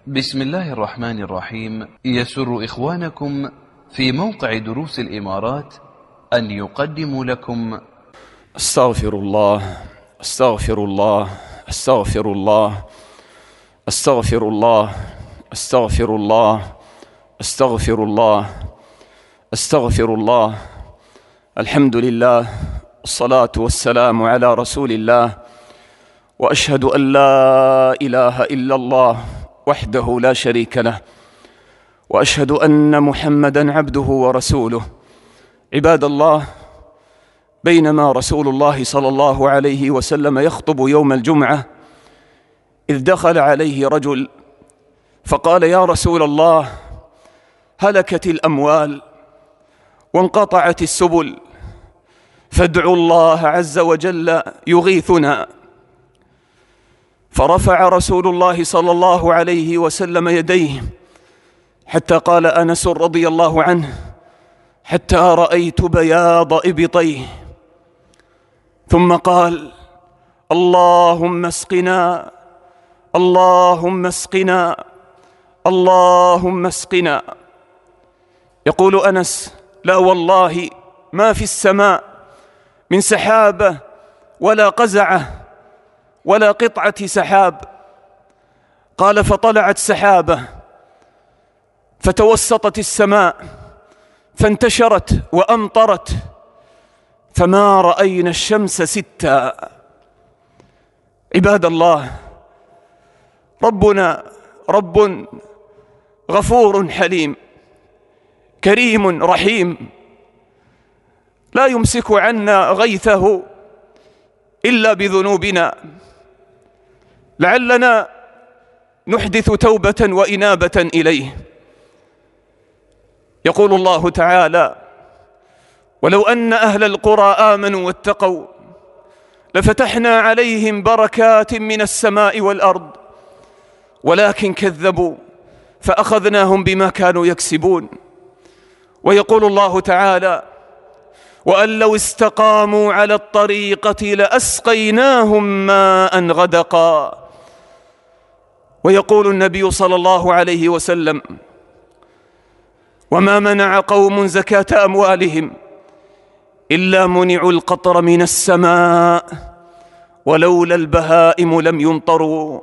بسم الله الرحمن الرحيم. يسر إخوانكم في موقع دروس الإمارات أن يقدموا لكم استغفر الله استغفر الله استغفر الله استغفر الله استغفر الله استغفر الله استغفر الله. الحمد لله، الصلاة والسلام على رسول الله، وأشهد أن لا إله إلا الله وحده لا شريك له، وأشهد أن محمدًا عبده ورسوله. عباد الله، بينما رسول الله صلى الله عليه وسلم يخطب يوم الجمعة إذ دخل عليه رجل فقال: يا رسول الله، هلكت الأموال وانقطعت السبل، فادعوا الله عز وجل يغيثنا. فرفع رسول الله صلى الله عليه وسلم يديه حتى قال أنس رضي الله عنه: حتى رأيت بياض إبطيه، ثم قال: اللهم اسقنا اللهم اسقنا اللهم اسقنا. يقول أنس: لا والله ما في السماء من سحابة ولا قزعة ولا قطعة سحاب. قال: فطلعت سحابة فتوسطت السماء فانتشرت وأمطرت، فما رأينا الشمس ستا. عباد الله، ربنا رب غفور حليم كريم رحيم، لا يمسك عنا غيثه إلا بذنوبنا. لعلنا نحدث توبة وإنابة إليه. يقول الله تعالى: ولو أن أهل القرى آمنوا واتقوا لفتحنا عليهم بركات من السماء والأرض ولكن كذبوا فأخذناهم بما كانوا يكسبون. ويقول الله تعالى: وأن لو استقاموا على الطريقة لأسقيناهم ماء غدقا. ويقول النبي صلى الله عليه وسلم: وما منع قوم زكاة أموالهم إلا منعوا القطر من السماء ولولا البهائم لم يمطروا.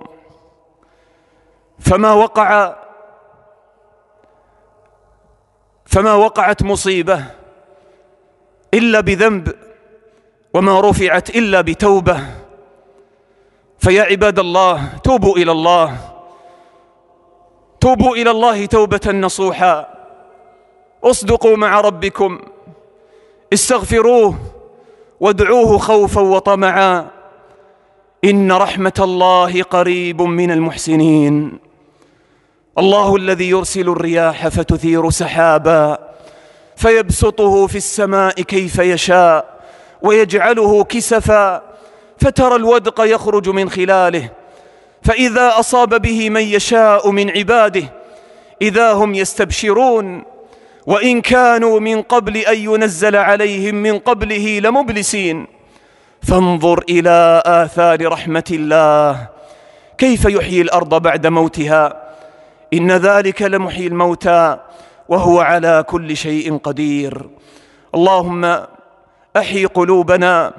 فما وقعت مصيبة إلا بذنب، وما رفعت إلا بتوبة. فيا عباد الله، توبوا إلى الله، توبوا إلى الله توبة نصوحا، اصدقوا مع ربكم، استغفروه وادعوه خوفا وطمعا، إن رحمة الله قريب من المحسنين. الله الذي يرسل الرياح فتثير سحابا فيبسطه في السماء كيف يشاء ويجعله كسفا فترى الودق يخرج من خلاله، فإذا أصاب به من يشاء من عباده إذا هم يستبشرون، وإن كانوا من قبل أن ينزل عليهم من قبله لمبلسين. فانظر إلى آثار رحمة الله كيف يحيي الأرض بعد موتها، إن ذلك لمحيي الموتى وهو على كل شيء قدير. اللهم أحيي قلوبنا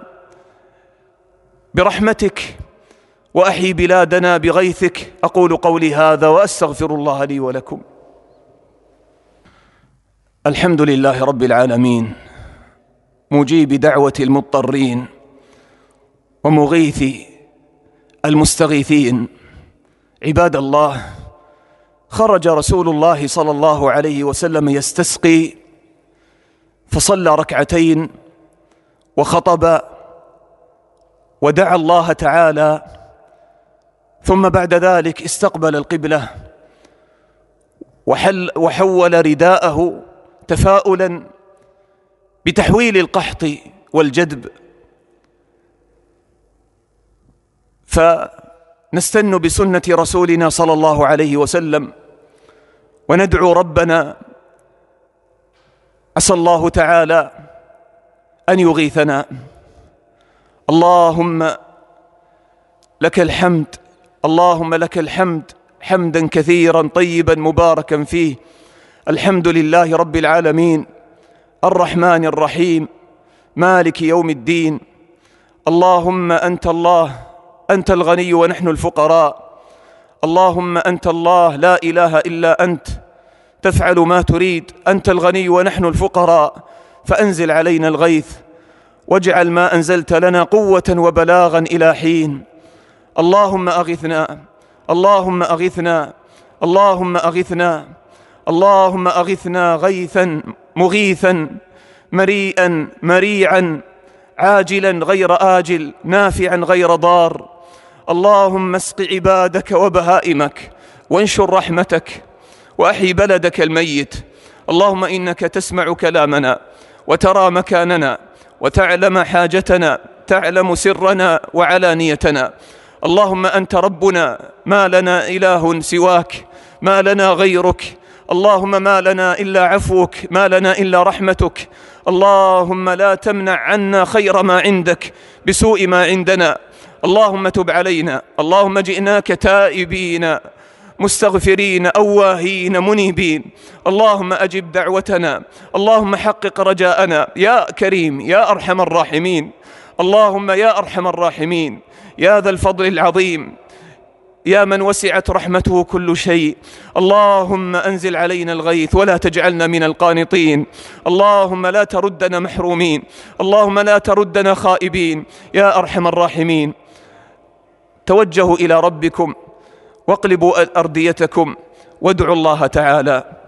برحمتك وأحيي بلادنا بغيثك. أقول قولي هذا وأستغفر الله لي ولكم. الحمد لله رب العالمين، مجيب دعوة المضطرين ومغيث المستغيثين. عباد الله، خرج رسول الله صلى الله عليه وسلم يستسقي، فصلى ركعتين وخطب ودعا الله تعالى، ثم بعد ذلك استقبل القبلة وحول رداءه تفاؤلا بتحويل القحط والجدب. فنستن بسنة رسولنا صلى الله عليه وسلم وندعو ربنا، عسى الله تعالى أن يغيثنا. اللهم لك الحمد، اللهم لك الحمد حمدا كثيرا طيبا مباركا فيه. الحمد لله رب العالمين الرحمن الرحيم مالك يوم الدين. اللهم أنت الله، أنت الغني ونحن الفقراء. اللهم أنت الله لا إله إلا أنت، تفعل ما تريد. أنت الغني ونحن الفقراء، فأنزل علينا الغيث واجعل ما أنزلت لنا قوة وبلاغا إلى حين. اللهم أغثنا، اللهم أغثنا، اللهم أغثنا، اللهم أغثنا غيثا مغيثا مريئا مريعا عاجلا غير آجل نافعا غير ضار. اللهم اسق عبادك وبهائمك وانشر رحمتك وأحي بلدك الميت. اللهم إنك تسمع كلامنا وترى مكاننا وتعلم حاجتنا، تعلم سرنا وعلانيتنا. اللهم أنت ربنا، ما لنا إله سواك، ما لنا غيرك. اللهم ما لنا إلا عفوك، ما لنا إلا رحمتك. اللهم لا تمنع عنا خير ما عندك بسوء ما عندنا. اللهم تب علينا. اللهم جئناك تائبين مستغفرين أواهين منيبين. اللهم أجب دعوتنا، اللهم حقق رجاءنا يا كريم يا أرحم الراحمين. اللهم يا أرحم الراحمين، يا ذا الفضل العظيم، يا من وسعت رحمته كل شيء. اللهم أنزل علينا الغيث ولا تجعلنا من القانطين. اللهم لا تردنا محرومين، اللهم لا تردنا خائبين يا أرحم الراحمين. توجهوا إلى ربكم واقلبوا أرديتكم وادعوا الله تعالى.